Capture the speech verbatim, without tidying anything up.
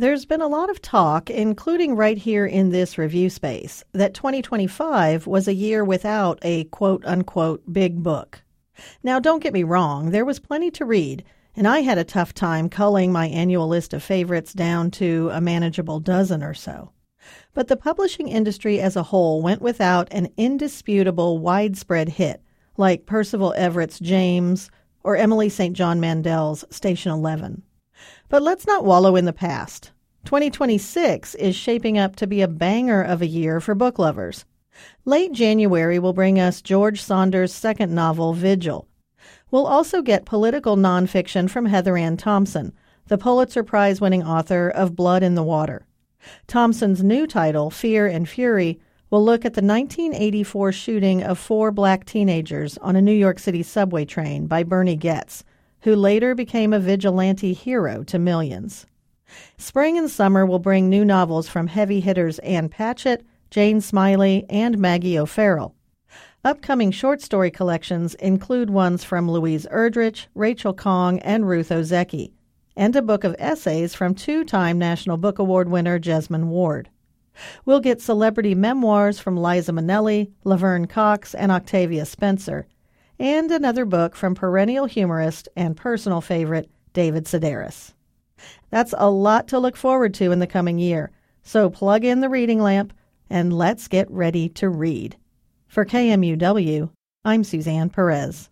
There's been a lot of talk, including right here in this review space, that twenty twenty-five was a year without a quote-unquote big book. Now, don't get me wrong, there was plenty to read, and I had a tough time culling my annual list of favorites down to a manageable dozen or so. But the publishing industry as a whole went without an indisputable widespread hit, like Percival Everett's James or Emily Saint John Mandel's Station Eleven. But let's not wallow in the past. twenty twenty-six is shaping up to be a banger of a year for book lovers. Late January will bring us George Saunders' second novel, Vigil. We'll also get political nonfiction from Heather Ann Thompson, the Pulitzer Prize-winning author of Blood in the Water. Thompson's new title, Fear and Fury, will look at the nineteen eighty-four shooting of four black teenagers on a New York City subway train by Bernie Goetz, who later became a vigilante hero to millions. Spring and summer will bring new novels from heavy hitters Ann Patchett, Jane Smiley, and Maggie O'Farrell. Upcoming short story collections include ones from Louise Erdrich, Rachel Khong, and Ruth Ozeki, and a book of essays from two-time National Book Award winner Jesmyn Ward. We'll get celebrity memoirs from Liza Minnelli, Laverne Cox, and Octavia Spencer, and another book from perennial humorist and personal favorite David Sedaris. That's a lot to look forward to in the coming year, so plug in the reading lamp and let's get ready to read. For K M U W, I'm Suzanne Perez.